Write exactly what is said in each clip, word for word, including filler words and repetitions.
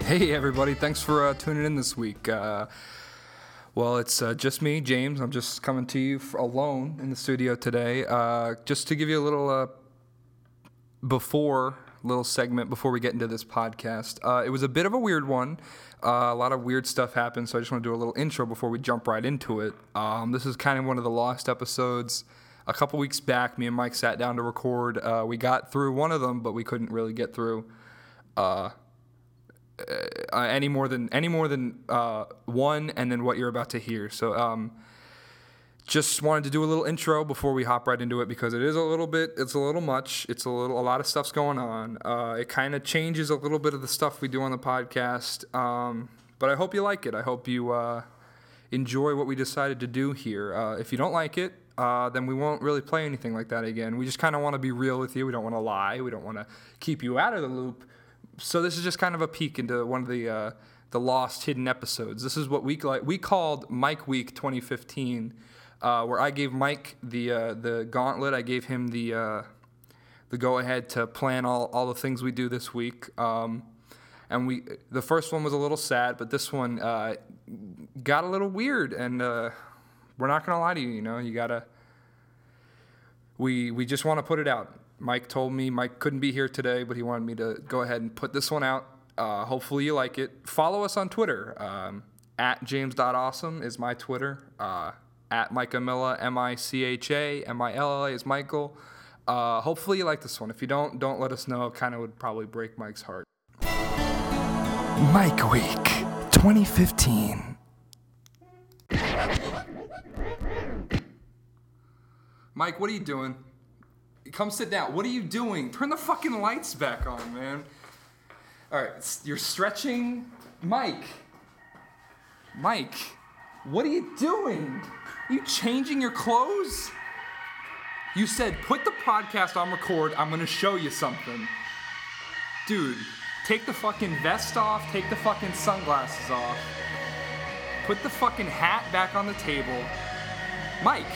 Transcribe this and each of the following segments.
Hey everybody, thanks for uh, tuning in this week. Uh, well, it's uh, just me, James. I'm just coming to you f- alone in the studio today. Uh, just to give you a little uh, before, little segment before we get into this podcast. Uh, it was a bit of a weird one. Uh, a lot of weird stuff happened, so I just want to do a little intro before we jump right into it. Um, this is kind of one of the lost episodes. A couple weeks back, me and Mike sat down to record. Uh, we got through one of them, but we couldn't really get through Uh, Uh, any more than any more than uh, one, and then what you're about to hear. So, um, just wanted to do a little intro before we hop right into it because it is a little bit, it's a little much. It's a little, a lot of stuff's going on. Uh, it kind of changes a little bit of the stuff we do on the podcast. Um, but I hope you like it. I hope you uh, enjoy what we decided to do here. Uh, if you don't like it, uh, then we won't really play anything like that again. We just kind of want to be real with you. We don't want to lie. We don't want to keep you out of the loop. So this is just kind of a peek into one of the uh, the lost hidden episodes. This is what we like. We called Mike Week twenty fifteen, uh, where I gave Mike the uh, the gauntlet. I gave him the uh, the go ahead to plan all, all the things we do this week. Um, and we the first one was a little sad, but this one uh, got a little weird. And uh, we're not gonna lie to you. You know, you gotta. We we just want to put it out. Mike told me Mike couldn't be here today, but he wanted me to go ahead and put this one out. Uh, hopefully you like it. Follow us on Twitter. Um, at james dot awesome is my Twitter. Uh, at Micah Milla, M I C H A, M I L L A is Michael. Uh, hopefully you like this one. If you don't, don't let us know. It kind of would probably break Mike's heart. Mike Week twenty fifteen. Mike, what are you doing? Come sit down. What are you doing? Turn the fucking lights back on, man. All right, you're stretching. Mike. Mike, what are you doing? Are you changing your clothes? You said, put the podcast on record. I'm going to show you something. Dude, take the fucking vest off. Take the fucking sunglasses off. Put the fucking hat back on the table. Mike.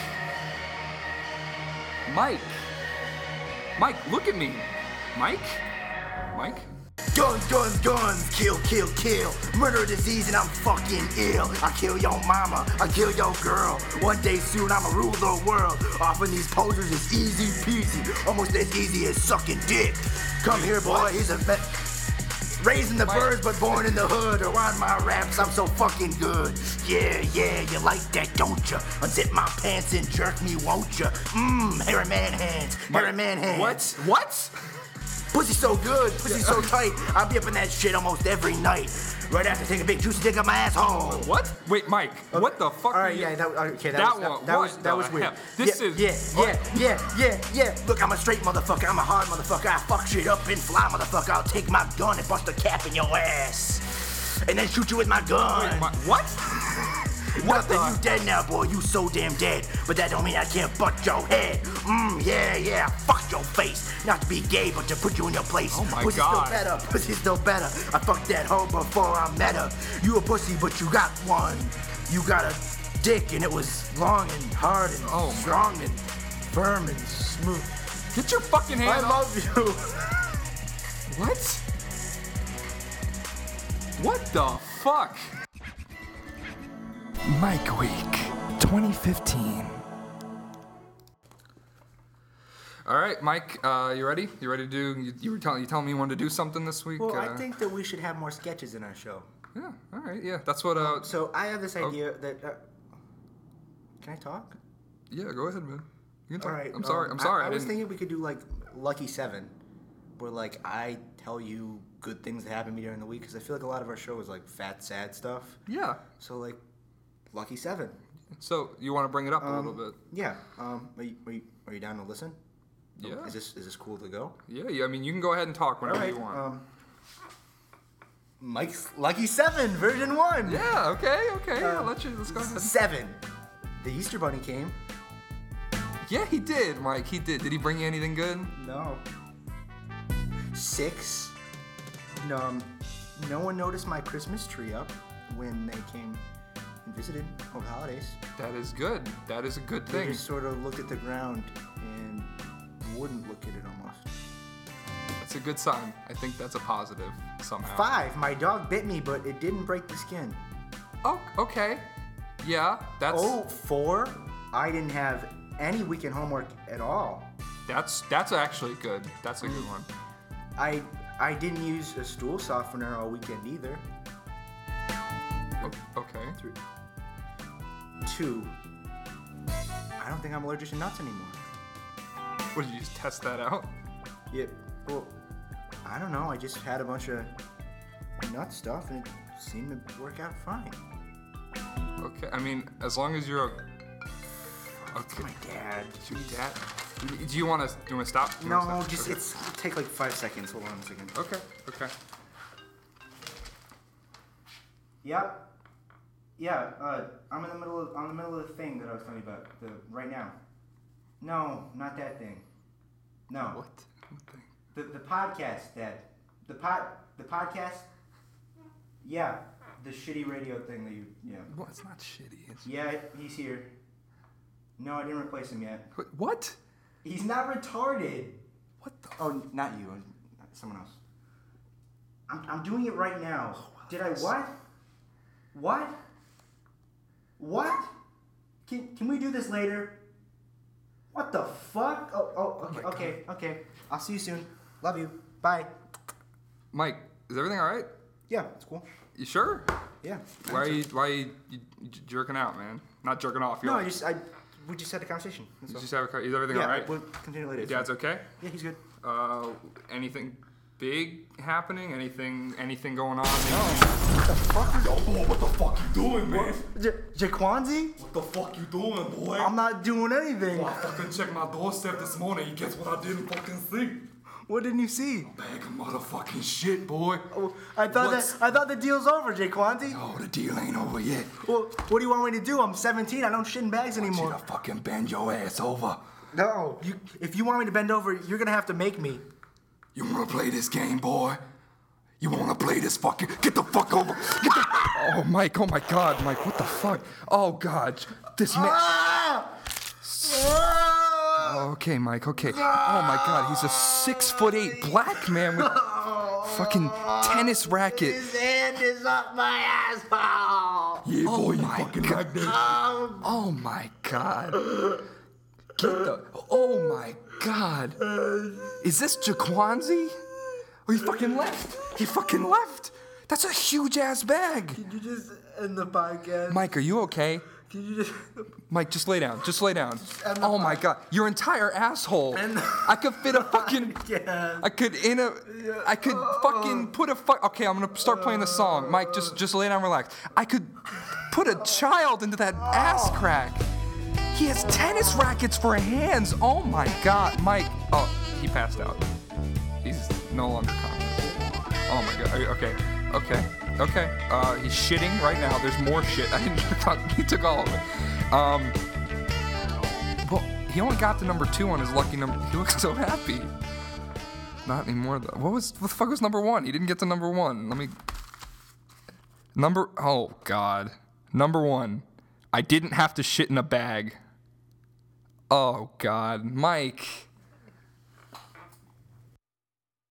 Mike. Mike, look at me. Mike? Mike? Guns, guns, guns, kill, kill, kill. Murder, disease, and I'm fucking ill. I kill your mama, I kill your girl. One day soon I'ma rule the world. Offering these posers is easy peasy, almost as easy as sucking dick. Come here, boy, he's a vet. Raising the birds, but born in the hood. Around my raps, I'm so fucking good. Yeah, yeah, you like that, don't ya? Unzip my pants and jerk me, won't ya? Mmm, hairy man hands, hairy man hands. What? What? Pussy so good, pussy so tight. I'll be up in that shit almost every night. Right after taking a big juicy dick up my asshole. What? Wait, Mike. Okay. What the fuck? All right, you... yeah, that, okay, that, that was, one. That, that was that was weird. Hell? This yeah, is. Yeah, yeah, yeah, yeah, yeah. Look, I'm a straight motherfucker. I'm a hard motherfucker. I fuck shit up and fly, motherfucker. I'll take my gun and bust a cap in your ass, and then shoot you with my gun. Wait, my, what? Nothing, you dead now, boy, you so damn dead. But that don't mean I can't butt your head. Mmm, yeah, yeah, fuck your face. Not to be gay, but to put you in your place. Oh my Pussy's God. still better, pussy's still better. I fucked that hoe before I met her. You a pussy, but you got one. You got a dick, and it was long and hard and oh strong and firm and smooth. Get your fucking hand I off. love you. What? What the fuck? Mike Week twenty fifteen. All right, Mike, uh, you ready? You ready to do? You, you were telling you telling me you wanted to do something this week. Well, uh, I think that we should have more sketches in our show. Yeah. All right. Yeah. That's what. Uh, So I have this idea that. Uh, can I talk? yeah. Go ahead, man. You can talk. All right. I'm sorry. um, I'm sorry. I, I, I was didn't- thinking we could do like Lucky Seven, where like I tell you good things that happen to me during the week, because I feel like a lot of our show is like fat, sad stuff. Yeah. So like, Lucky Seven. So you want to bring it up a Um, little bit? Yeah. Um. Are you, are you, are you down to listen? Yeah. Is this is this cool to go? Yeah. Yeah. I mean, you can go ahead and talk whenever you want. Um. Mike's Lucky Seven, version one. yeah. Okay. Okay. yeah, uh, let's you. Let's go ahead. Seven. The Easter Bunny came. Yeah, he did, Mike. He did. Did he bring you anything good? No. Six. No, um, no one noticed my Christmas tree up when they came and visited over the holidays. That is good. That is a good They thing. just sort of looked at the ground and wouldn't look at it almost. That's a good sign. I think that's a positive somehow. Five. My dog bit me, but it didn't break the skin. Oh, okay. Yeah, that's Oh, four. I didn't have any weekend homework at all. that's that's actually good. That's a good one. I I didn't use a stool softener all weekend either. O- Okay. Three. Two. I don't think I'm allergic to nuts anymore. What did you just test that out? Yeah. Well, I don't know. I just had a bunch of nut stuff and it seemed to work out fine. Okay. I mean, as long as you're o- It's okay. my dad. Your dad. Do you want to? Do you want to stop? Do you wanna No, stop? just Okay. it's it'll take like five seconds. Hold on a second. Okay. Okay. Yep. Yeah. Uh, I'm in the middle of I'm in the middle of the thing that I was telling you about. The right now. No, not that thing. No. What? What thing? The the podcast, Dad. The pod the podcast. Yeah. The shitty radio thing that you yeah. Well, it's not shitty. It's... Yeah, he's here. No, I didn't replace him yet. Wait, what? He's not retarded. What the? Oh, not you. Someone else. I'm, I'm doing it right now. Did I what? What? What? Can, can we do this later? What the fuck? Oh, oh, okay, my okay, okay. I'll see you soon. Love you. Bye. Mike, is everything all right? Yeah, it's cool. You sure? Yeah. Why are you? Why are you, you, you jerking out, man? Not jerking off. You're No, I like, just I we just had a conversation. That's you all. just have a, car- is everything yeah, all right? we'll continue later. Your dad's okay? Yeah, he's good. Uh, anything big happening? Anything? Anything going on? What the fuck? Yo, boy, what the fuck you doing, man? J- Jaquanzi? What the fuck you doing, boy? I'm not doing anything. Well, I fucking checked my doorstep this morning. You guess what I didn't fucking see? What didn't you see? Bag of motherfucking shit, boy. Oh, I thought What's- that I thought the deal's over, Jaquanzi. Oh, the deal ain't over yet. Well, what do you want me to do? I'm seventeen. I don't shit in bags I want you anymore. to fucking bend your ass over. No, you, if you want me to bend over, you're gonna have to make me. You wanna play this game, boy? You wanna play this fucking... Get the fuck over. Get the... Oh, Mike! Oh my God, Mike! What the fuck? Oh God! This man. Ah! Ah! Okay, Mike. Okay. Oh my God! He's a six foot eight black man with fucking tennis racket. His hand is up my asshole. Yeah, boy, Oh you my fucking God. like that. Oh my God! Get the. Oh my God! Is this Jaquanzi? Oh, he fucking left. He fucking left. That's a huge ass bag. Can you just end the podcast? Mike, are you okay? Can you just? Mike, just lay down. Just lay down. end the Oh my God, your entire asshole. End the- I could fit a fucking. Yes. I could in a. I could fucking put a fuck. Okay, I'm gonna start playing the song. Mike, just just lay down, relax. I could put a child into that ass crack. He has tennis rackets for hands. Oh my God, Mike. Oh, he passed out. He's no longer conscious. Oh my God. Are you- Okay. Okay. Okay. Uh, he's shitting right now. There's more shit. I didn't thought he took all of it. Um. Well, he only got to number two on his lucky number. He looks so happy. Not anymore though. What was what the fuck was number one? He didn't get to number one. Let me. Number. Oh God. Number one. I didn't have to shit in a bag. Oh God, Mike.